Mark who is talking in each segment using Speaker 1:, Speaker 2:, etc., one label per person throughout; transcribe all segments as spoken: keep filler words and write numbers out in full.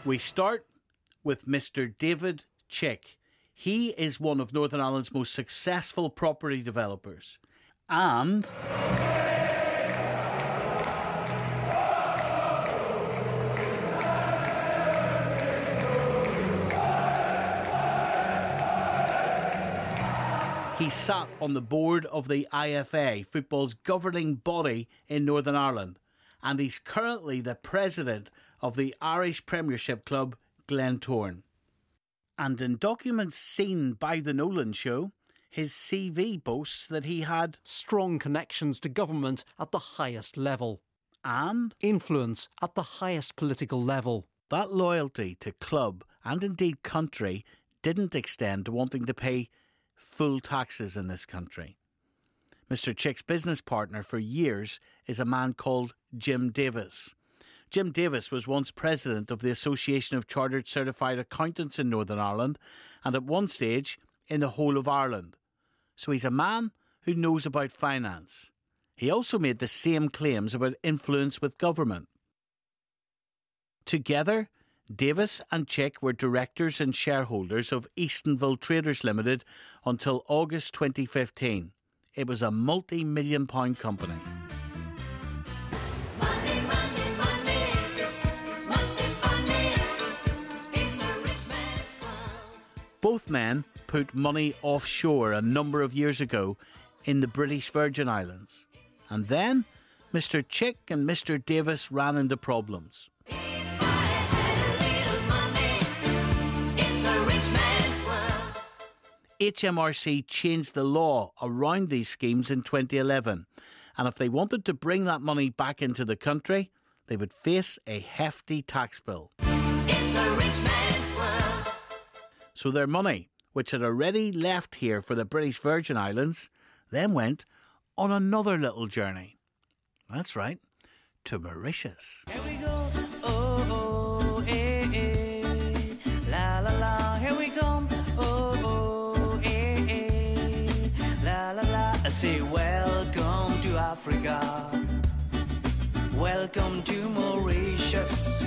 Speaker 1: We start with Mister David Chick. He is one of Northern Ireland's most successful property developers. And he sat on the board of the I F A, football's governing body in Northern Ireland, and he's currently the president of the Irish Premiership club Glentoran. And in documents seen by The Nolan Show, his C V boasts that he had
Speaker 2: strong connections to government at the highest level
Speaker 1: and
Speaker 2: influence at the highest political level.
Speaker 1: That loyalty to club and indeed country didn't extend to wanting to pay full taxes in this country. Mister Chick's business partner for years is a man called Jim Davis. Jim Davis was once president of the Association of Chartered Certified Accountants in Northern Ireland and at one stage in the whole of Ireland. So he's a man who knows about finance. He also made the same claims about influence with government. Together, Davis and Chick were directors and shareholders of Eastonville Traders Limited until August twenty fifteen. It was a multi-million pound company.
Speaker 3: Money, money, money, must be funny in the rich man's world.
Speaker 1: Both men put money offshore a number of years ago in the British Virgin Islands. And then Mister Chick and Mister Davis ran into problems.
Speaker 3: If I had a little money, it's the rich man's world.
Speaker 1: H M R C changed the law around these schemes in twenty eleven, and if they wanted to bring that money back into the country, they would face a hefty tax bill.
Speaker 3: It's the rich man's world.
Speaker 1: So their money, which had already left here for the British Virgin Islands, then went on another little journey. That's right, to Mauritius.
Speaker 4: Here we go, oh, oh, eh, eh, la, la, la, here we go, oh, oh, eh, eh, la, la, la, I say welcome to Africa, welcome to Mauritius.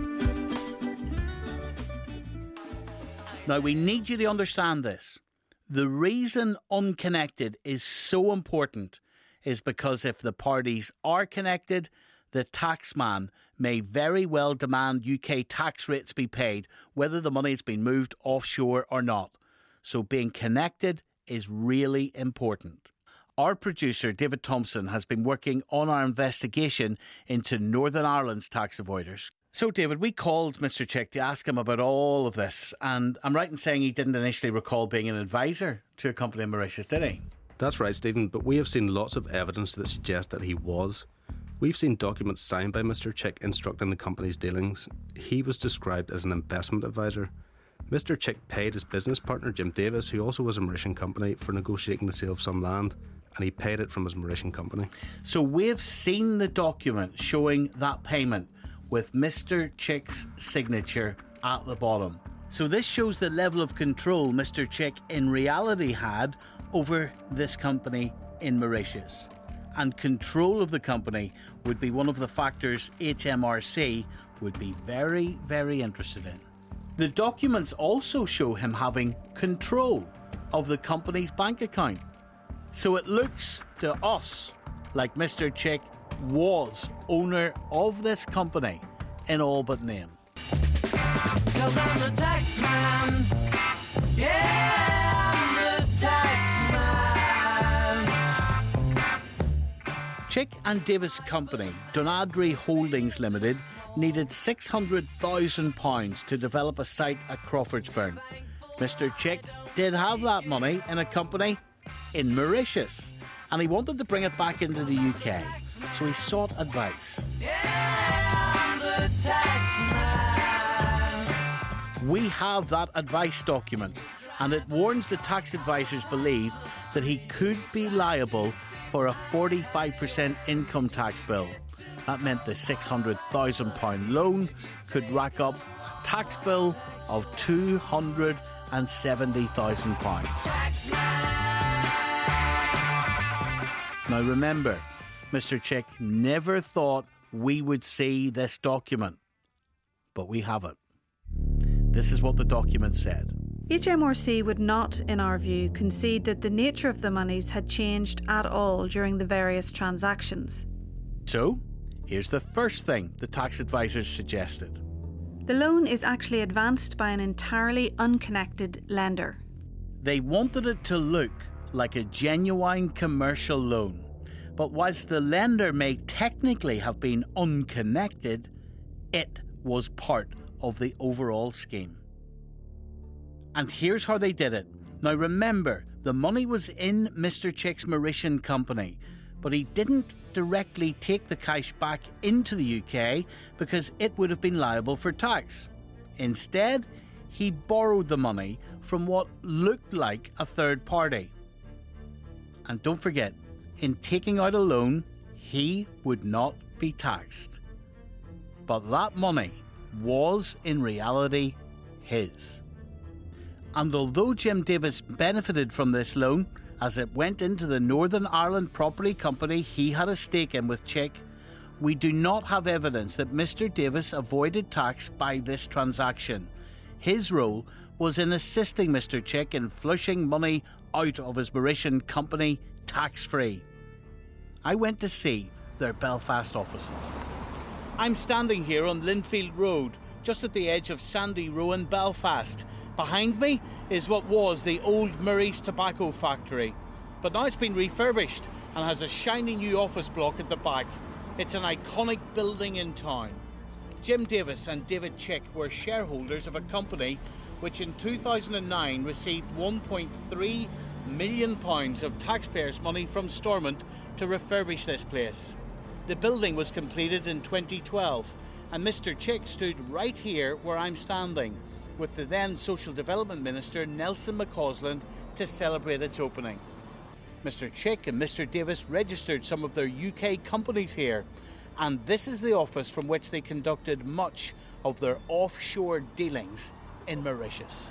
Speaker 1: Now, we need you to understand this. The reason Unconnected is so important is because if the parties are connected, the taxman may very well demand U K tax rates be paid, whether the money's been moved offshore or not. So being connected is really important. Our producer, David Thompson, has been working on our investigation into Northern Ireland's tax avoiders. So, David, we called Mister Chick to ask him about all of this, and I'm right in saying he didn't initially recall being an advisor to a company in Mauritius, did he?
Speaker 5: That's right, Stephen, but we have seen lots of evidence that suggests that he was. We've seen documents signed by Mister Chick instructing the company's dealings. He was described as an investment advisor. Mister Chick paid his business partner Jim Davis, who also was a Mauritian company, for negotiating the sale of some land, and he paid it from his Mauritian company.
Speaker 1: So we've seen the document showing that payment with Mister Chick's signature at the bottom. So this shows the level of control Mister Chick in reality had over this company in Mauritius. And control of the company would be one of the factors H M R C would be very, very interested in. The documents also show him having control of the company's bank account. So it looks to us like Mister Chick was owner of this company in all but name.
Speaker 4: Cause I'm the tax man. Yeah, I'm the tax man.
Speaker 1: Chick and Davis Company, Dunadry Holdings Limited, needed six hundred thousand pounds to develop a site at Crawfordsburn. Mister Chick did have that money in a company in Mauritius, and he wanted to bring it back into the U K, so he sought advice.
Speaker 4: Yeah, I'm the tax man.
Speaker 1: We have that advice document, and it warns the tax advisors believe that he could be liable for a forty-five percent income tax bill. That meant the six hundred thousand pounds loan could rack up a tax bill of two hundred seventy thousand pounds. Now remember, Mister Chick never thought we would see this document, but we have it. This is what the document said.
Speaker 6: H M R C would not, in our view, concede that the nature of the monies had changed at all during the various transactions.
Speaker 1: So, here's the first thing the tax advisors suggested.
Speaker 6: The loan is actually advanced by an entirely unconnected lender.
Speaker 1: They wanted it to look like a genuine commercial loan. But whilst the lender may technically have been unconnected, it was part of the overall scheme. And here's how they did it. Now remember, the money was in Mister Chick's Mauritian company, but he didn't directly take the cash back into the U K because it would have been liable for tax. Instead, he borrowed the money from what looked like a third party. And don't forget, in taking out a loan, he would not be taxed. But that money was in reality his. And although Jim Davis benefited from this loan, as it went into the Northern Ireland property company he had a stake in with Chick, we do not have evidence that Mister Davis avoided tax by this transaction. His role was in assisting Mister Chick in flushing money out of his Mauritian company tax-free. I went to see their Belfast offices. I'm standing here on Linfield Road, just at the edge of Sandy Row in Belfast. Behind me is what was the old Murray's tobacco factory, but now it's been refurbished and has a shiny new office block at the back. It's an iconic building in town. Jim Davis and David Chick were shareholders of a company which in two thousand nine received one point three million pounds of taxpayers' money from Stormont to refurbish this place. The building was completed in twenty twelve, and Mister Chick stood right here where I'm standing, with the then Social Development Minister Nelson McCausland to celebrate its opening. Mister Chick and Mister Davis registered some of their U K companies here, and this is the office from which they conducted much of their offshore dealings in Mauritius.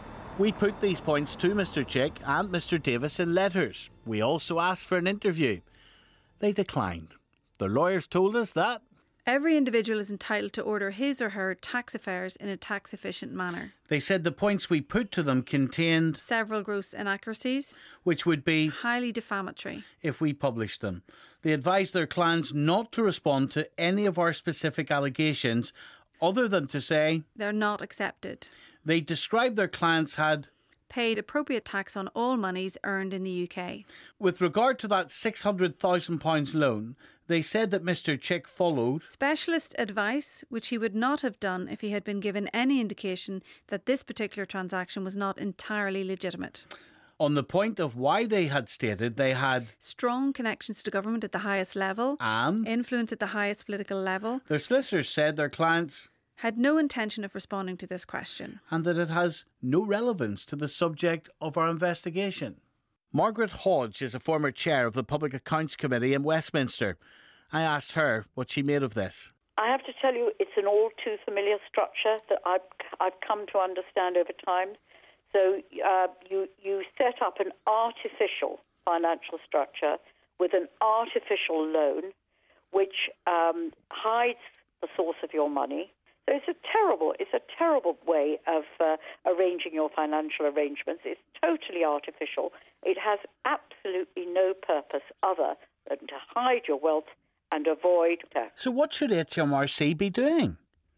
Speaker 1: We put these points to Mister Chick and Mister Davis in letters. We also asked for an interview. They declined. Their lawyers told us that
Speaker 6: Every individual is entitled to order his or her tax affairs in a tax-efficient manner.
Speaker 1: they said the points we put to them contained,
Speaker 6: Several gross inaccuracies,
Speaker 1: which would be
Speaker 6: highly defamatory.
Speaker 1: if we published them. They advised their clients not to respond to any of our specific allegations other than to say
Speaker 6: They're not accepted.
Speaker 1: they described their clients had,
Speaker 6: Paid appropriate tax on all monies earned in the U K.
Speaker 1: with regard to that six hundred thousand pounds loan, they said that Mister Chick followed
Speaker 6: Specialist advice, which he would not have done if he had been given any indication that this particular transaction was not entirely legitimate.
Speaker 1: on the point of why they had stated they had,
Speaker 6: Strong connections to government at the highest level,
Speaker 1: and
Speaker 6: influence at the highest political level,
Speaker 1: their solicitors said their clients,
Speaker 6: had no intention of responding to this question.
Speaker 1: and that it has no relevance to the subject of our investigation. Margaret Hodge is a former chair of the Public Accounts Committee in Westminster. I asked her what she made of this.
Speaker 7: I have to tell you, it's an all too familiar structure that I've, I've come to understand over time. So uh, you, you set up an artificial financial structure with an artificial loan, which um, hides the source of your money. So it's a terrible, it's a terrible way of uh, arranging your financial arrangements. It's totally artificial. It has absolutely no purpose other than to hide your wealth and avoid tax.
Speaker 1: So what should H M R C be doing?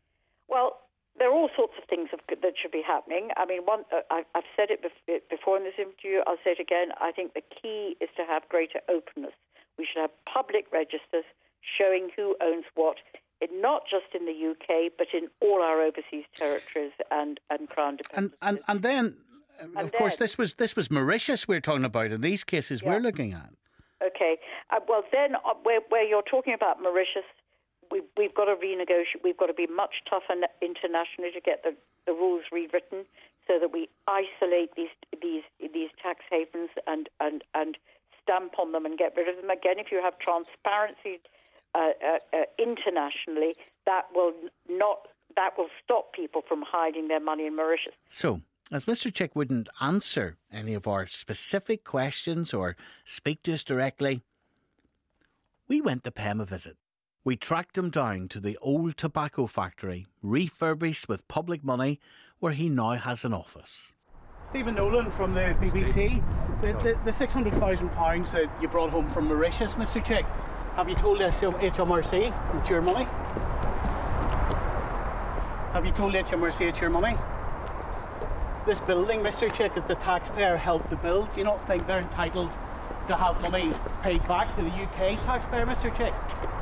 Speaker 7: Well, there are all sorts of things of, that should be happening. I mean, one, uh, I, I've said it bef- before in this interview, I'll say it again. I think the key is to have greater openness. We should have public registers showing who owns what, in, not just in the U K, but in all our overseas territories and, and Crown
Speaker 1: And
Speaker 7: dependencies.
Speaker 1: and, and then, uh,
Speaker 7: And
Speaker 1: of course,
Speaker 7: then-
Speaker 1: this was this was Mauritius we're talking about in these cases
Speaker 7: Yeah.
Speaker 1: we're looking at.
Speaker 7: Okay. Uh, well, then, uh, where, where you're talking about Mauritius, we, we've got to renegotiate. We've got to be much tougher na- internationally to get the, the rules rewritten so that we isolate these these these tax havens and, and, and stamp on them and get rid of them. Again, if you have transparency uh, uh, uh, internationally, that will not that will stop people from hiding their money in Mauritius.
Speaker 1: So, as Mister Chick wouldn't answer any of our specific questions or speak to us directly, we went to pay him a visit. We tracked him down to the old tobacco factory, refurbished with public money, where he now has an office.
Speaker 8: Stephen Nolan from the B B C. The, the, the six hundred thousand pounds that you brought home from Mauritius, Mister Chick, have you told H M R C it's your money? Have you told H M R C it's your money? This building, Mister Chick, that the taxpayer helped to build, do you not think they're entitled to have money paid back to the U K taxpayer, Mister Chick?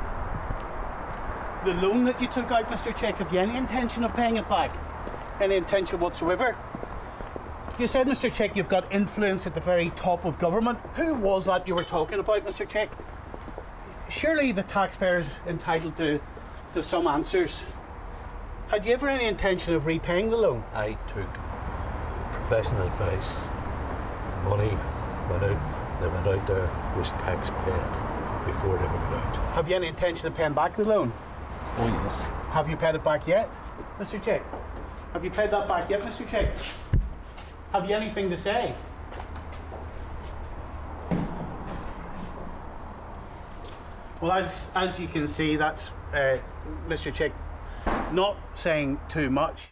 Speaker 8: The loan that you took out, Mister Chick, have you any intention of paying it back? Any intention whatsoever? You said, Mister Chick, you've got influence at the very top of government. Who was that you were talking about, Mister Chick? Surely the taxpayer's entitled to, to some answers. Had you ever any intention of repaying the loan?
Speaker 9: I took professional advice. Money went out, they went out there, was tax paid before it ever went out.
Speaker 8: Have you any intention of paying back the loan?
Speaker 9: Oh yes.
Speaker 8: Have you paid it back yet, Mister Chick? Have you paid that back yet, Mister Chick? Have you anything to say? Well, as as you can see, that's uh, Mister Chick not saying too much.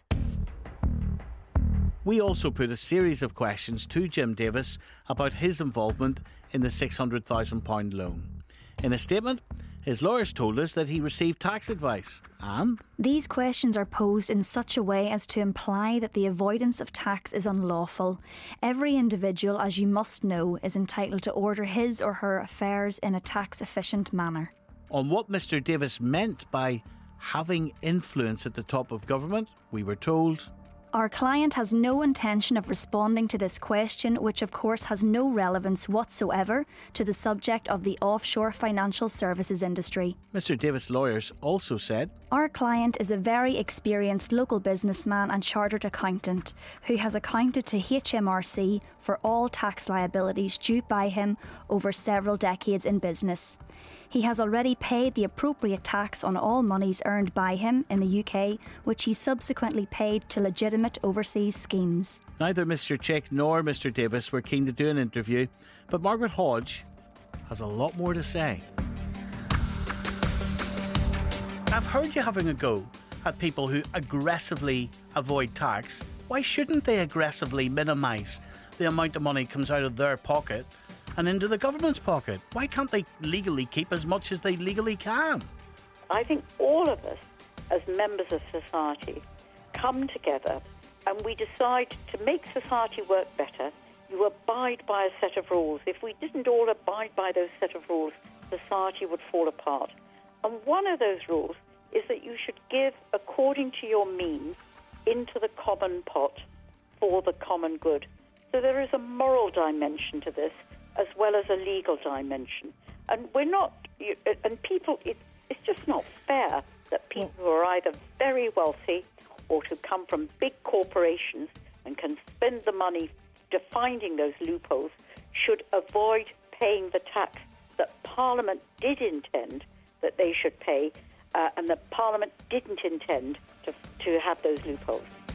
Speaker 1: We also put a series of questions to Jim Davis about his involvement in the six hundred thousand pounds loan. In a statement, his lawyers told us that he received tax advice and...
Speaker 10: These questions are posed in such a way as to imply that the avoidance of tax is unlawful. Every individual, as you must know, is entitled to order his or her affairs in a tax-efficient manner.
Speaker 1: On what Mister Davis meant by having influence at the top of government, we were told...
Speaker 10: Our client has no intention of responding to this question, which of course has no relevance whatsoever to the subject of the offshore financial services industry.
Speaker 1: Mister Davis' lawyers also said,
Speaker 10: Our client is a very experienced local businessman and chartered accountant who has accounted to H M R C for all tax liabilities due by him over several decades in business. He has already paid the appropriate tax on all monies earned by him in the U K, which he subsequently paid to legitimate overseas schemes.
Speaker 1: Neither Mister Chick nor Mister Davis were keen to do an interview, but Margaret Hodge has a lot more to say. I've heard you having a go at people who aggressively avoid tax. Why shouldn't they aggressively minimise the amount of money comes out of their pocket and into the government's pocket? Why can't they legally keep as much as they legally can?
Speaker 7: I think all of us, as members of society, come together and we decide to make society work better. You abide by a set of rules. If we didn't all abide by those set of rules, society would fall apart. And one of those rules is that you should give according to your means into the common pot for the common good. So there is a moral dimension to this, as well as a legal dimension. And we're not, you, and people, it, it's just not fair that people who are either very wealthy or who come from big corporations and can spend the money to finding those loopholes should avoid paying the tax that Parliament did intend that they should pay, uh, and that Parliament didn't intend to, to have those loopholes.